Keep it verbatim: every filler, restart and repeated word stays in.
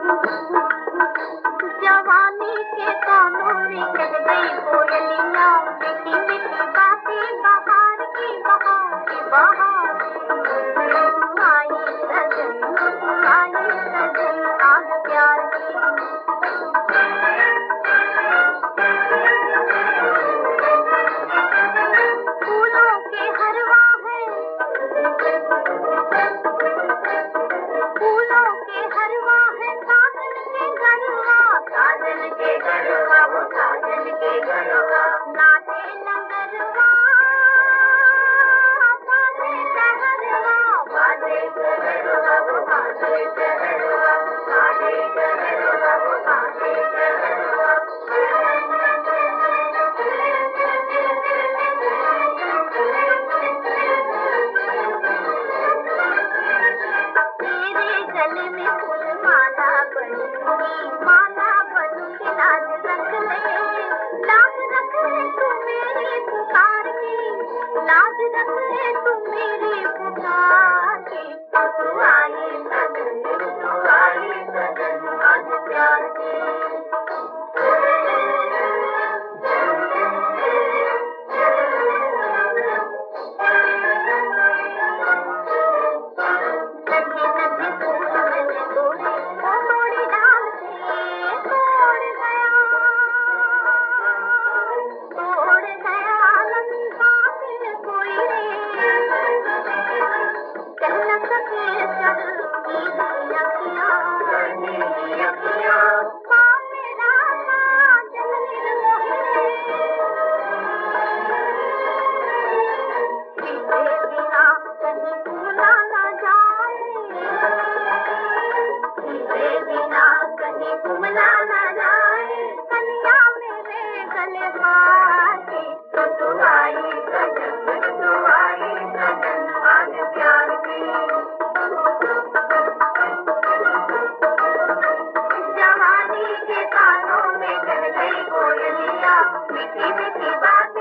जवानी के कानों में कह गई कोयलियां, मीठी मीठी बातें बहार की बहार की बहार। तू आई सजन, तू आई सजन, आग प्यार की। फूलों के हरवा है, फूलों के हरवा है, साजन के गरवा, साजन के गरवा, वो साजन के गरवा। नाचे नगरवा, बाजे सहरवा, बाजे सहरवा, वो बाजे सहरवा, बाजे सहरवा, वो बाजे सहरवा। तेरे गले में फूल माला बनूंगी, माला बनूंगी, लाज रख ले, लाज रख ले तू मेरी पुकार की, लाज रख ले तू मेरी पुकार की। तू आई सजन, तू आई सजन, आज प्यार की। जवानी के कानों में कह गई कोयलियां, मीठी मीठी बात